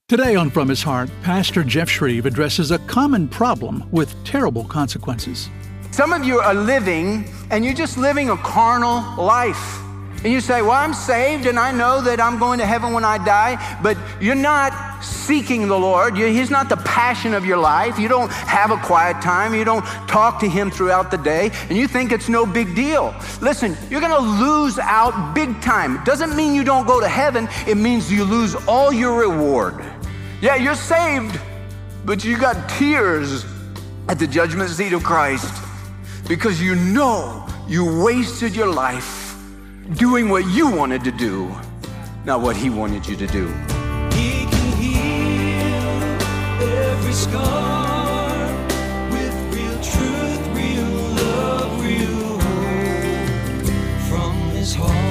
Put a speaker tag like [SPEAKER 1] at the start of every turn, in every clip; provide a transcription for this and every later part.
[SPEAKER 1] Today on From His Heart, Pastor Jeff Shreve addresses a common problem with terrible consequences.
[SPEAKER 2] Some of you are living, and you're just living a carnal life. And you say, well, I'm saved, and I know that I'm going to heaven when I die, but you're not seeking the Lord. He's not the passion of your life. You don't have a quiet time. You don't talk to Him throughout the day, and you think it's no big deal. Listen, you're going to lose out big time. It doesn't mean you don't go to heaven. It means you lose all your reward. Yeah, you're saved, but you got tears at the judgment seat of Christ because you know you wasted your life doing what you wanted to do, not what He wanted you to do.
[SPEAKER 3] He can heal every scar with real truth, real love, real hope from His heart.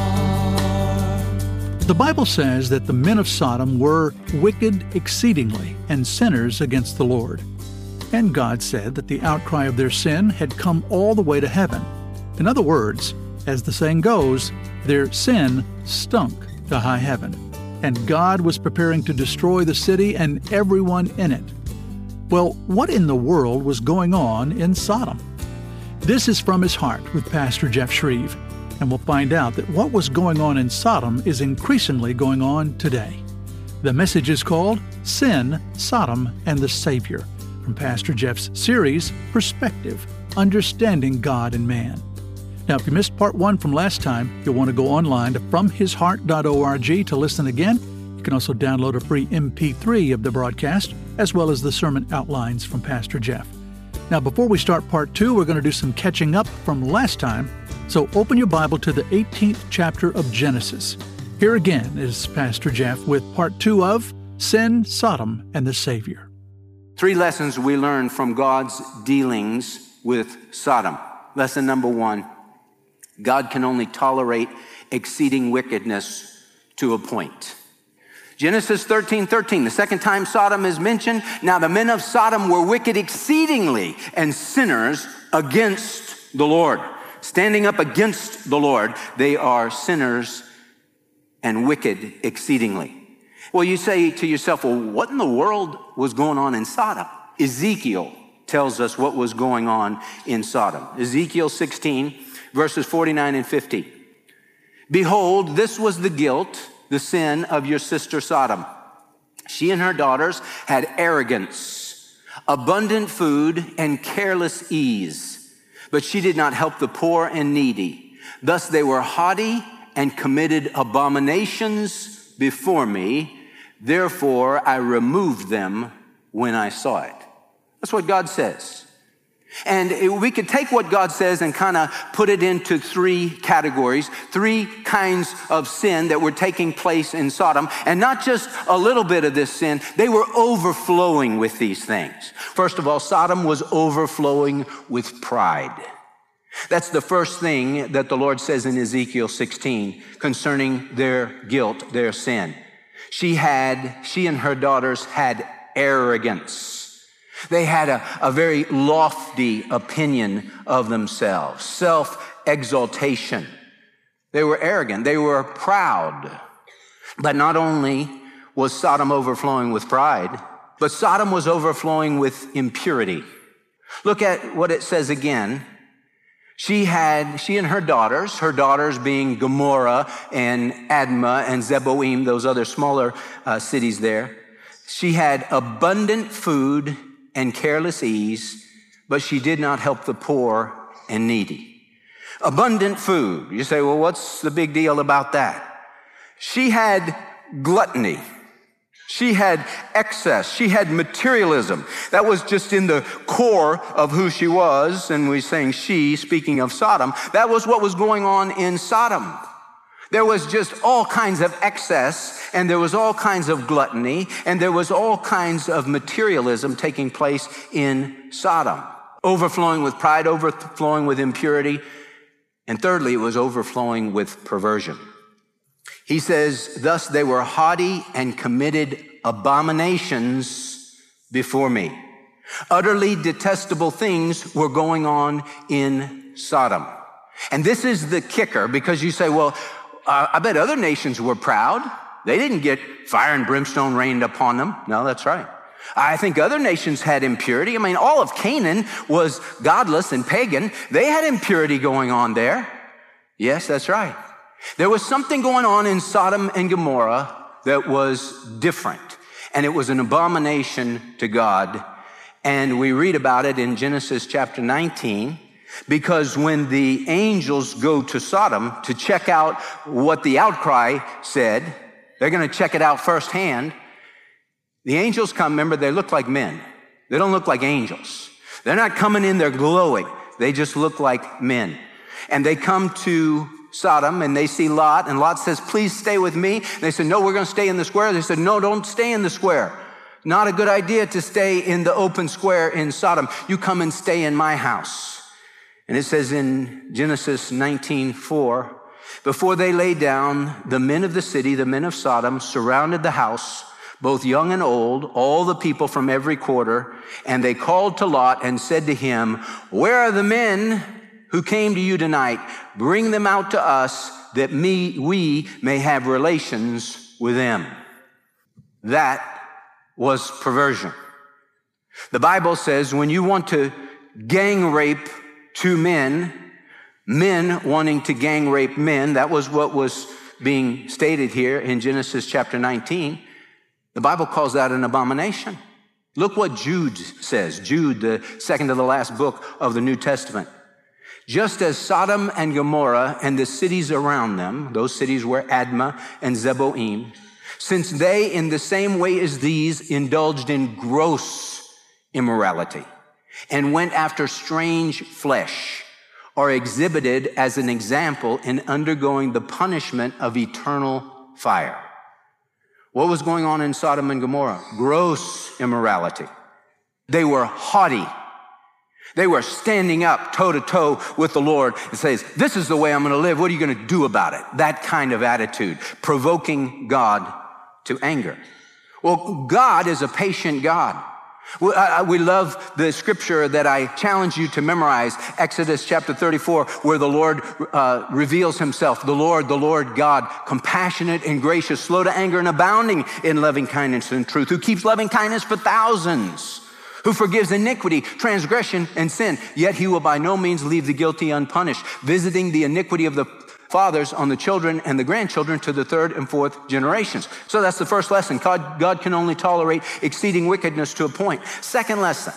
[SPEAKER 1] The Bible says that the men of Sodom were wicked exceedingly and sinners against the Lord. And God said that the outcry of their sin had come all the way to heaven. In other words, as the saying goes, their sin stunk to high heaven, and God was preparing to destroy the city and everyone in it. Well, what in the world was going on in Sodom? This is From His Heart with Pastor Jeff Shreve, and we'll find out that what was going on in Sodom is increasingly going on today. The message is called Sin, Sodom, and the Savior, from Pastor Jeff's series, Perspective, Understanding God and Man. Now, if you missed part 1 from last time, you'll want to go online to FromHisHeart.org to listen again. You can also download a free MP3 of the broadcast, as well as the sermon outlines from Pastor Jeff. Now, before we start part 2, we're going to do some catching up from last time. So open your Bible to the 18th chapter of Genesis. Here again is Pastor Jeff with part 2 of Sin, Sodom, and the Savior.
[SPEAKER 2] 3 lessons we learned from God's dealings with Sodom. Lesson number 1. God can only tolerate exceeding wickedness to a point. Genesis 13:13, the second time Sodom is mentioned. Now the men of Sodom were wicked exceedingly and sinners against the Lord. Standing up against the Lord, they are sinners and wicked exceedingly. Well, you say to yourself, well, what in the world was going on in Sodom? Ezekiel tells us what was going on in Sodom. Ezekiel 16, verses 49 and 50. Behold, this was the guilt, the sin of your sister Sodom. She and her daughters had arrogance, abundant food, and careless ease. But she did not help the poor and needy. Thus they were haughty and committed abominations before me. Therefore I removed them when I saw it. That's what God says. And we could take what God says and kind of put it into 3 categories, 3 kinds of sin that were taking place in Sodom. And not just a little bit of this sin, they were overflowing with these things. First of all, Sodom was overflowing with pride. That's the first thing that the Lord says in Ezekiel 16 concerning their guilt, their sin. She and her daughters had arrogance. They had a very lofty opinion of themselves, self-exaltation. They were arrogant. They were proud. But not only was Sodom overflowing with pride, but Sodom was overflowing with impurity. Look at what it says again. She and her daughters being Gomorrah and Admah and Zeboim, those other smaller cities there. She had abundant food and careless ease, but she did not help the poor and needy. Abundant food. You say, well, what's the big deal about that? She had gluttony. She had excess. She had materialism. That was just in the core of who she was. And we're saying she, speaking of Sodom, that was what was going on in Sodom. There was just all kinds of excess, and there was all kinds of gluttony, and there was all kinds of materialism taking place in Sodom. Overflowing with pride, overflowing with impurity, and thirdly, it was overflowing with perversion. He says, thus they were haughty and committed abominations before me. Utterly detestable things were going on in Sodom. And this is the kicker, because you say, well, I bet other nations were proud. They didn't get fire and brimstone rained upon them. No, that's right. I think other nations had impurity. I mean, all of Canaan was godless and pagan. They had impurity going on there. Yes, that's right. There was something going on in Sodom and Gomorrah that was different, and it was an abomination to God. And we read about it in Genesis chapter 19, because when the angels go to Sodom to check out what the outcry said, they're going to check it out firsthand. The angels come, remember, they look like men. They don't look like angels. They're not coming in there glowing. They just look like men. And they come to Sodom and they see Lot, and Lot says, please stay with me. They said, no, we're going to stay in the square. They said, no, don't stay in the square. Not a good idea to stay in the open square in Sodom. You come and stay in my house. And it says in Genesis 19:4, before they lay down, the men of the city, the men of Sodom, surrounded the house, both young and old, all the people from every quarter, and they called to Lot and said to him, where are the men who came to you tonight? Bring them out to us that we may have relations with them. That was perversion. The Bible says when you want to gang rape two men wanting to gang rape men, that was what was being stated here in Genesis chapter 19. The Bible calls that an abomination. Look what Jude says. Jude, the second to the last book of the New Testament. Just as Sodom and Gomorrah and the cities around them, those cities were Admah and Zeboim, since they in the same way as these indulged in gross immorality and went after strange flesh, are exhibited as an example in undergoing the punishment of eternal fire. What was going on in Sodom and Gomorrah? Gross immorality. They were haughty. They were standing up toe to toe with the Lord and says, this is the way I'm going to live. What are you going to do about it? That kind of attitude, provoking God to anger. Well, God is a patient God. We love the scripture that I challenge you to memorize, Exodus chapter 34, where the Lord reveals himself, the Lord God, compassionate and gracious, slow to anger and abounding in loving kindness and truth, who keeps loving kindness for thousands, who forgives iniquity, transgression, and sin, yet he will by no means leave the guilty unpunished, visiting the iniquity of the fathers on the children and the grandchildren to the third and fourth generations. So that's the first lesson. God can only tolerate exceeding wickedness to a point. Second lesson,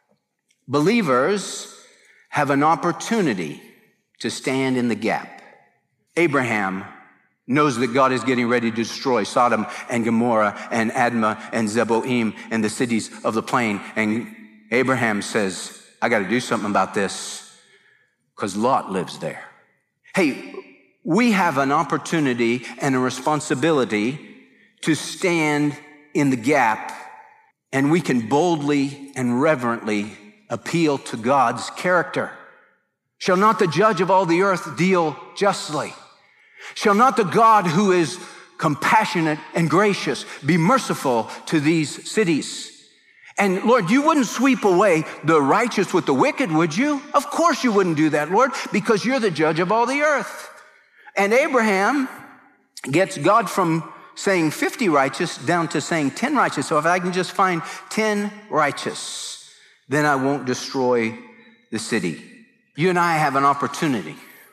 [SPEAKER 2] believers have an opportunity to stand in the gap. Abraham knows that God is getting ready to destroy Sodom and Gomorrah and Admah and Zeboim and the cities of the plain. And Abraham says, I got to do something about this because Lot lives there. Hey, we have an opportunity and a responsibility to stand in the gap, and we can boldly and reverently appeal to God's character. Shall not the judge of all the earth deal justly? Shall not the God who is compassionate and gracious be merciful to these cities? And Lord, you wouldn't sweep away the righteous with the wicked, would you? Of course you wouldn't do that, Lord, because you're the judge of all the earth. And Abraham gets God from saying 50 righteous down to saying 10 righteous. So if I can just find 10 righteous, then I won't destroy the city. You and I have an opportunity,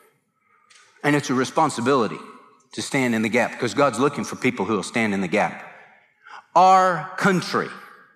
[SPEAKER 2] and it's a responsibility to stand in the gap, because God's looking for people who will stand in the gap. Our country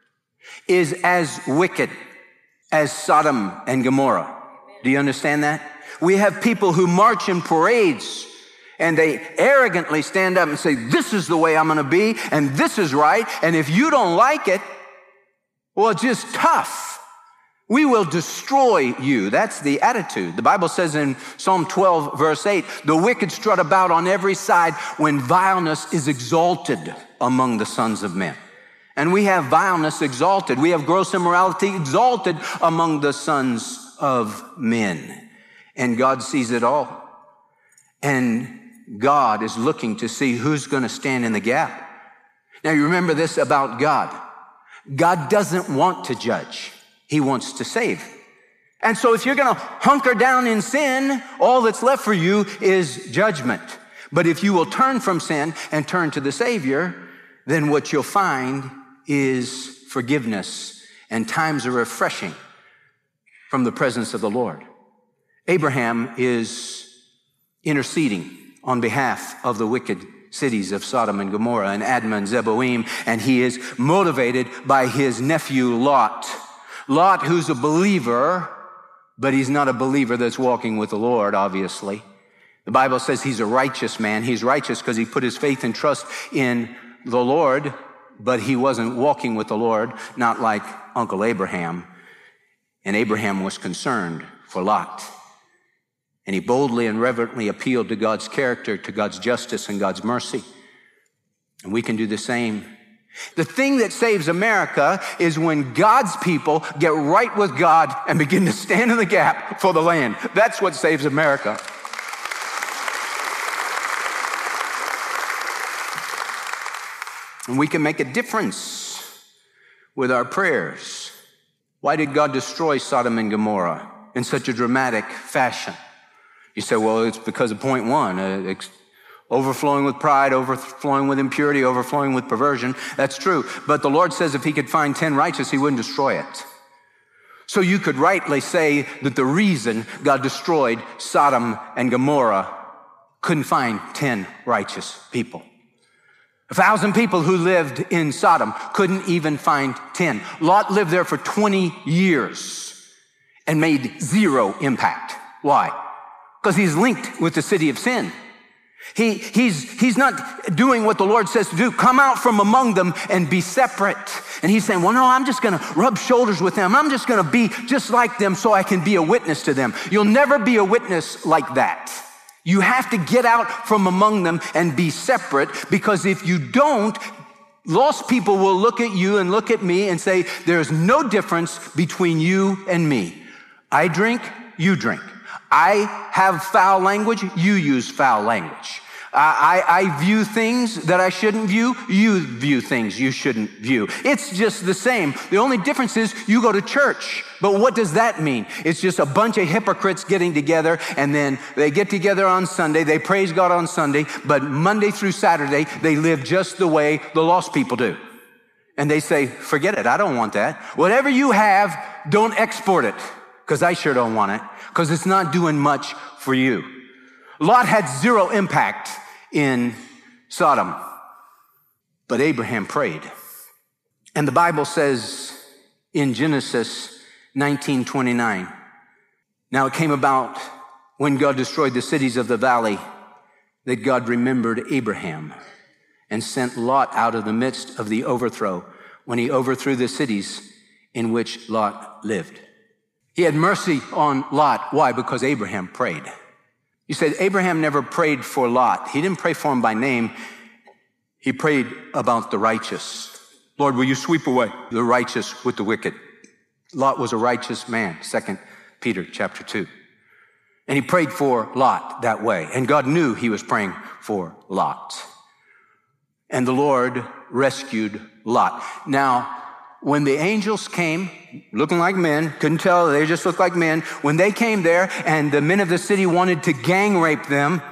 [SPEAKER 2] is as wicked as Sodom and Gomorrah. Do you understand that? We have people who march in parades, and they arrogantly stand up and say, this is the way I'm going to be, and this is right, and if you don't like it, well, it's just tough. We will destroy you. That's the attitude. The Bible says in Psalm 12, verse 8, the wicked strut about on every side when vileness is exalted among the sons of men. And we have vileness exalted. We have gross immorality exalted among the sons of men. And God sees it all. And God is looking to see who's going to stand in the gap. Now, you remember this about God. God doesn't want to judge. He wants to save. And so if you're going to hunker down in sin, all that's left for you is judgment. But if you will turn from sin and turn to the Savior, then what you'll find is forgiveness and times of refreshing from the presence of the Lord. Abraham is interceding on behalf of the wicked cities of Sodom and Gomorrah and Admah and Zeboim, and he is motivated by his nephew Lot. Lot, who's a believer, but he's not a believer that's walking with the Lord, obviously. The Bible says he's a righteous man. He's righteous because he put his faith and trust in the Lord, but he wasn't walking with the Lord, not like Uncle Abraham. And Abraham was concerned for Lot. And he boldly and reverently appealed to God's character, to God's justice and God's mercy. And we can do the same. The thing that saves America is when God's people get right with God and begin to stand in the gap for the land. That's what saves America. And we can make a difference with our prayers. Why did God destroy Sodom and Gomorrah in such a dramatic fashion? You say, well, it's because of point one, overflowing with pride, overflowing with impurity, overflowing with perversion. That's true. But the Lord says if he could find 10 righteous, he wouldn't destroy it. So you could rightly say that the reason God destroyed Sodom and Gomorrah couldn't find 10 righteous people. 1,000 people who lived in Sodom couldn't even find 10. Lot lived there for 20 years and made zero impact. Why? Because he's linked with the city of sin. He's not doing what the Lord says to do. Come out from among them and be separate. And he's saying, well, no, I'm just going to rub shoulders with them. I'm just going to be just like them so I can be a witness to them. You'll never be a witness like that. You have to get out from among them and be separate, because if you don't, lost people will look at you and look at me and say, there's no difference between you and me. I drink, you drink. I have foul language, you use foul language. I view things that I shouldn't view, you view things you shouldn't view. It's just the same. The only difference is you go to church. But what does that mean? It's just a bunch of hypocrites getting together, and then they get together on Sunday, they praise God on Sunday, but Monday through Saturday, they live just the way the lost people do. And they say, forget it, I don't want that. Whatever you have, don't export it, because I sure don't want it, because it's not doing much for you. Lot had zero impact in Sodom, but Abraham prayed. And the Bible says in Genesis 19:29, now it came about when God destroyed the cities of the valley that God remembered Abraham and sent Lot out of the midst of the overthrow when he overthrew the cities in which Lot lived. He had mercy on Lot. Why? Because Abraham prayed. You said Abraham never prayed for Lot. He didn't pray for him by name. He prayed about the righteous. Lord, will you sweep away the righteous with the wicked? Lot was a righteous man, 2 Peter chapter 2. And he prayed for Lot that way. And God knew he was praying for Lot. And the Lord rescued Lot. Now, when the angels came, looking like men, couldn't tell, they just looked like men. When they came there and the men of the city wanted to gang rape them,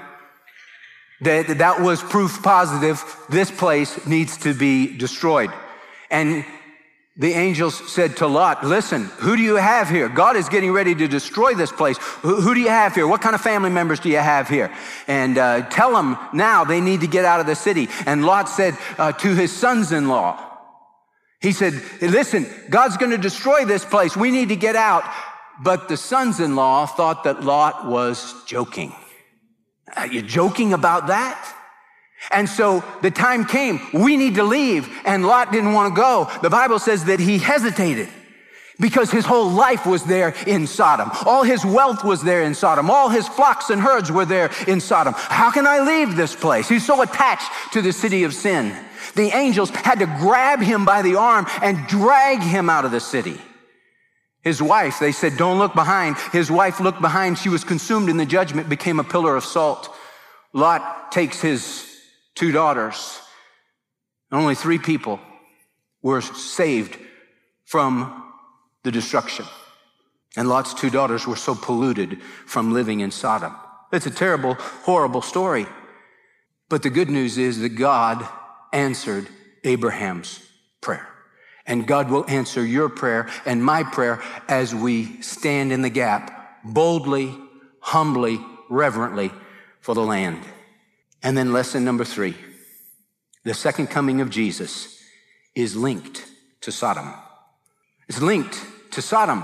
[SPEAKER 2] that was proof positive, this place needs to be destroyed. And the angels said to Lot, listen, who do you have here? God is getting ready to destroy this place. Who do you have here? What kind of family members do you have here? And tell them now they need to get out of the city. And Lot said to his sons-in-law, he said, listen, God's going to destroy this place. We need to get out. But the sons-in-law thought that Lot was joking. Are you joking about that? And so the time came, we need to leave. And Lot didn't want to go. The Bible says that he hesitated because his whole life was there in Sodom. All his wealth was there in Sodom. All his flocks and herds were there in Sodom. How can I leave this place? He's so attached to the city of sin. The angels had to grab him by the arm and drag him out of the city. His wife, they said, don't look behind. His wife looked behind. She was consumed in the judgment, became a pillar of salt. Lot takes his 2 daughters. Only 3 people were saved from the destruction. And Lot's 2 daughters were so polluted from living in Sodom. It's a terrible, horrible story. But the good news is that God answered Abraham's prayer. And God will answer your prayer and my prayer as we stand in the gap, boldly, humbly, reverently for the land. And then lesson number 3, the second coming of Jesus is linked to Sodom. It's linked to Sodom.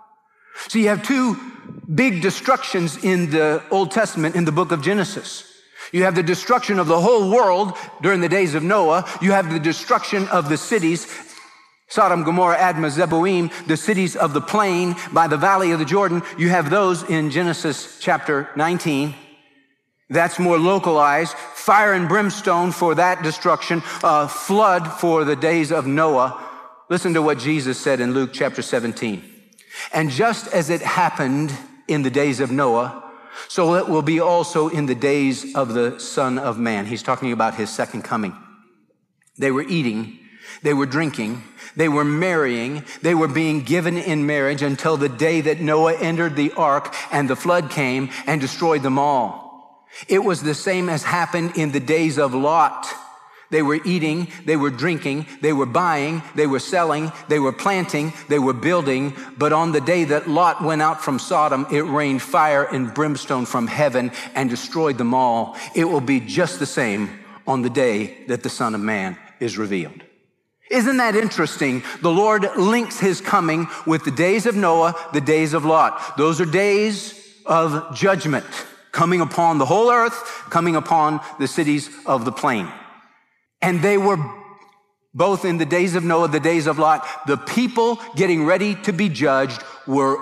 [SPEAKER 2] So you have two big destructions in the Old Testament in the book of Genesis. You have the destruction of the whole world during the days of Noah. You have the destruction of the cities, Sodom, Gomorrah, Admah, Zeboim, the cities of the plain by the valley of the Jordan. You have those in Genesis chapter 19. That's more localized. Fire and brimstone for that destruction. Flood for the days of Noah. Listen to what Jesus said in Luke chapter 17. And just as it happened in the days of Noah, so it will be also in the days of the Son of Man. He's talking about his second coming. They were eating, they were drinking, they were marrying, they were being given in marriage until the day that Noah entered the ark and the flood came and destroyed them all. It was the same as happened in the days of Lot. They were eating, they were drinking, they were buying, they were selling, they were planting, they were building. But on the day that Lot went out from Sodom, it rained fire and brimstone from heaven and destroyed them all. It will be just the same on the day that the Son of Man is revealed. Isn't that interesting? The Lord links his coming with the days of Noah, the days of Lot. Those are days of judgment coming upon the whole earth, coming upon the cities of the plain. And they were both in the days of Noah, the days of Lot. The people getting ready to be judged were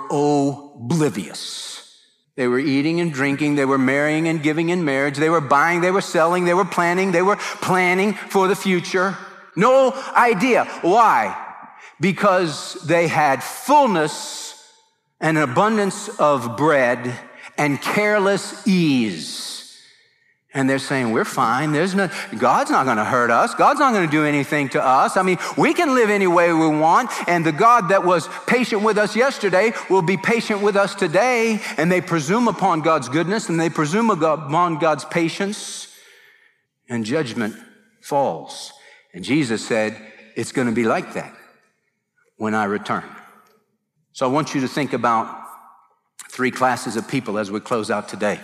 [SPEAKER 2] oblivious. They were eating and drinking. They were marrying and giving in marriage. They were buying. They were selling. They were planning. They were planning for the future. No idea. Why? Because they had fullness and abundance of bread and careless ease. And they're saying, we're fine. God's not going to hurt us. God's not going to do anything to us. I mean, we can live any way we want. And the God that was patient with us yesterday will be patient with us today. And they presume upon God's goodness and they presume upon God's patience. And judgment falls. And Jesus said, it's going to be like that when I return. So I want you to think about 3 classes of people as we close out today.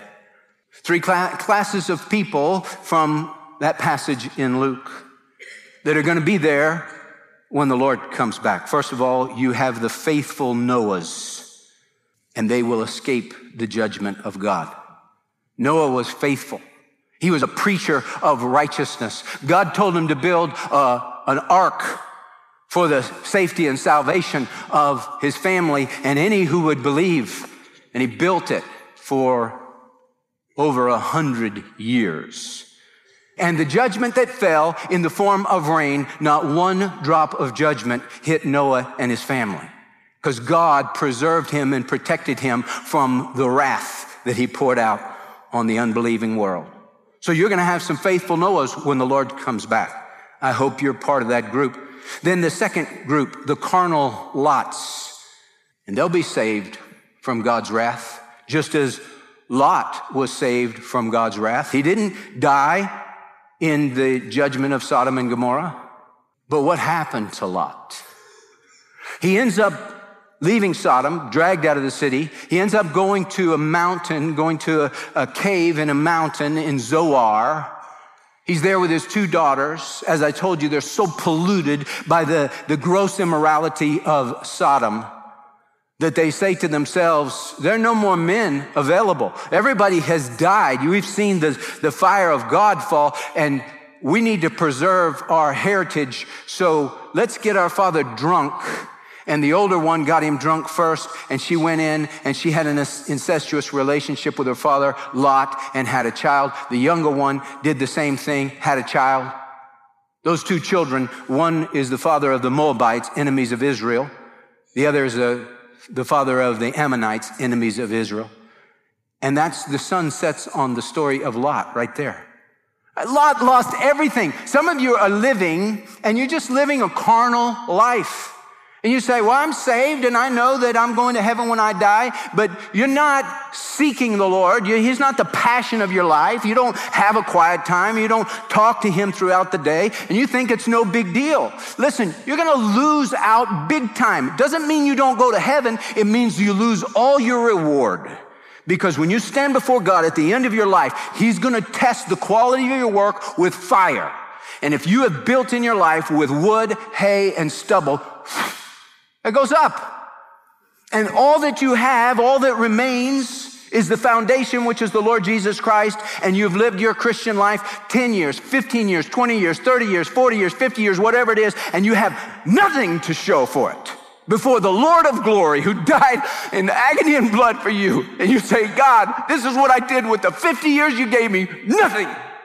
[SPEAKER 2] 3 classes of people from that passage in Luke that are going to be there when the Lord comes back. First of all, you have the faithful Noahs, and they will escape the judgment of God. Noah was faithful. He was a preacher of righteousness. God told him to build an ark for the safety and salvation of his family and any who would believe. And he built it for over 100 years. And the judgment that fell in the form of rain, not one drop of judgment hit Noah and his family, because God preserved him and protected him from the wrath that he poured out on the unbelieving world. So you're going to have some faithful Noahs when the Lord comes back. I hope you're part of that group. Then the second group, the carnal Lots, and they'll be saved from God's wrath, just as Lot was saved from God's wrath. He didn't die in the judgment of Sodom and Gomorrah. But what happened to Lot? He ends up leaving Sodom, dragged out of the city. He ends up going to a mountain, going to a cave in a mountain in Zoar. He's there with his 2 daughters. As I told you, they're so polluted by the gross immorality of Sodom that they say to themselves, there are no more men available. Everybody has died. We've seen the fire of God fall, and we need to preserve our heritage. So let's get our father drunk. And the older one got him drunk first, and she went in and she had an incestuous relationship with her father, Lot, and had a child. The younger one did the same thing, had a child. Those 2 children, one is the father of the Moabites, enemies of Israel. The other is the father of the Ammonites, enemies of Israel. And that's the sun sets on the story of Lot right there. Lot lost everything. Some of you are living, and you're just living a carnal life. And you say, well, I'm saved and I know that I'm going to heaven when I die, but you're not seeking the Lord. He's not the passion of your life. You don't have a quiet time. You don't talk to him throughout the day, and you think it's no big deal. Listen, you're going to lose out big time. It doesn't mean you don't go to heaven. It means you lose all your reward. Because when you stand before God at the end of your life, he's going to test the quality of your work with fire. And if you have built in your life with wood, hay, and stubble, it goes up. And all that you have, all that remains is the foundation, which is the Lord Jesus Christ. And you've lived your Christian life 10 years, 15 years, 20 years, 30 years, 40 years, 50 years, whatever it is. And you have nothing to show for it before the Lord of glory who died in agony and blood for you. And you say, God, this is what I did with the 50 years you gave me. Nothing.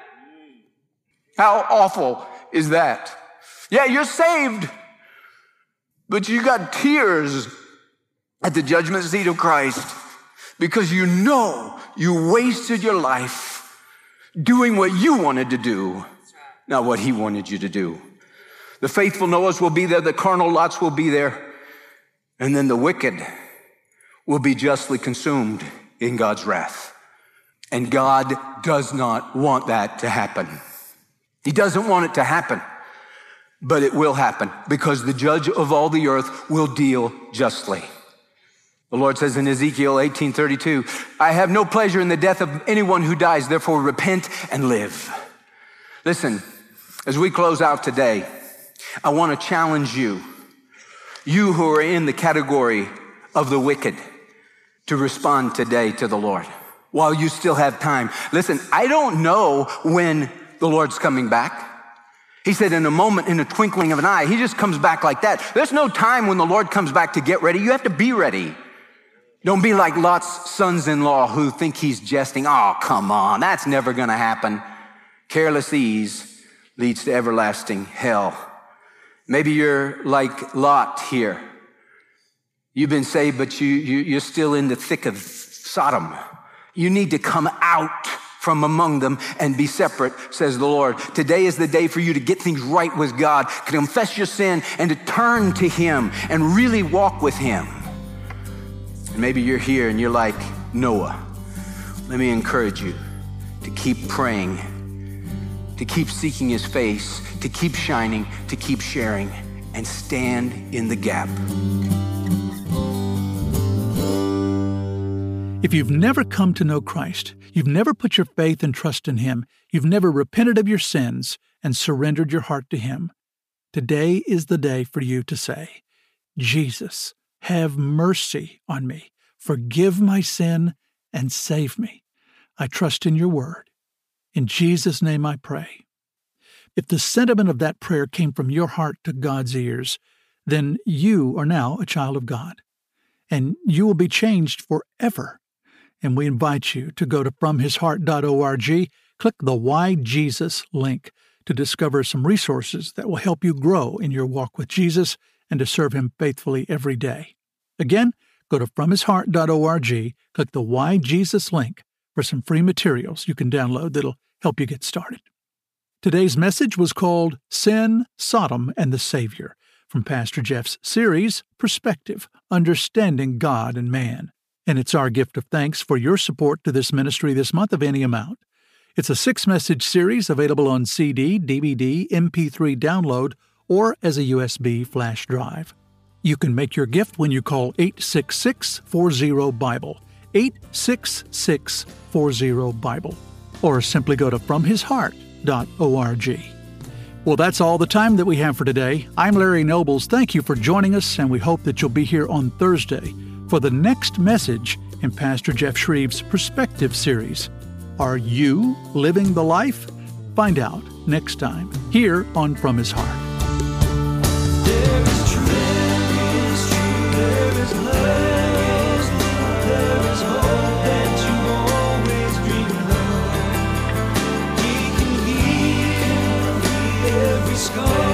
[SPEAKER 2] How awful is that? Yeah, you're saved. But you got tears at the judgment seat of Christ because you know you wasted your life doing what you wanted to do, not what he wanted you to do. The faithful Noahs will be there, the carnal Lots will be there, and then the wicked will be justly consumed in God's wrath. And God does not want that to happen. He doesn't want it to happen. But it will happen because the judge of all the earth will deal justly. The Lord says in Ezekiel 18:32, I have no pleasure in the death of anyone who dies, therefore repent and live. Listen, as we close out today, I want to challenge you who are in the category of the wicked, to respond today to the Lord while you still have time. Listen, I don't know when the Lord's coming back. He said in a moment, in a twinkling of an eye, he just comes back like that. There's no time when the Lord comes back to get ready. You have to be ready. Don't be like Lot's sons-in-law who think he's jesting. Oh, come on, that's never going to happen. Careless ease leads to everlasting hell. Maybe you're like Lot here. You've been saved, but you're still in the thick of Sodom. You need to come out from among them and be separate, says the Lord. Today is the day for you to get things right with God, to confess your sin and to turn to him and really walk with him. And maybe you're here and you're like Noah. Let me encourage you to keep praying, to keep seeking his face, to keep shining, to keep sharing, and stand in the gap.
[SPEAKER 1] If you've never come to know Christ, you've never put your faith and trust in him, you've never repented of your sins and surrendered your heart to him, today is the day for you to say, Jesus, have mercy on me, forgive my sin, and save me. I trust in your word. In Jesus' name I pray. If the sentiment of that prayer came from your heart to God's ears, then you are now a child of God, and you will be changed forever. And we invite you to go to FromHisHeart.org, click the Why Jesus link to discover some resources that will help you grow in your walk with Jesus and to serve him faithfully every day. Again, go to FromHisHeart.org, click the Why Jesus link for some free materials you can download that'll help you get started. Today's message was called Sin, Sodom, and the Savior, from Pastor Jeff's series, Perspective, Understanding God and Man. And it's our gift of thanks for your support to this ministry this month of any amount. It's a 6-message series available on CD, DVD, MP3 download, or as a USB flash drive. You can make your gift when you call 866-40-BIBLE, 866-40-BIBLE, or simply go to FromHisHeart.org. Well, that's all the time that we have for today. I'm Larry Nobles. Thank you for joining us, and we hope that you'll be here on Thursday for the next message in Pastor Jeff Shreve's Perspective series. Are you living the life? Find out next time here on From His Heart.
[SPEAKER 3] There is truth, there is love, there is hope that you always dreamed of. He can heal every scar.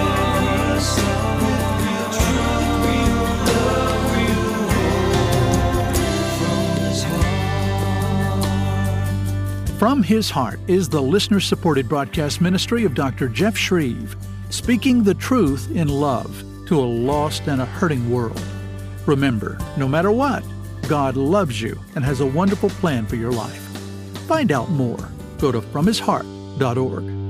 [SPEAKER 1] From His Heart is the listener-supported broadcast ministry of Dr. Jeff Shreve, speaking the truth in love to a lost and a hurting world. Remember, no matter what, God loves you and has a wonderful plan for your life. Find out more. Go to FromHisHeart.org.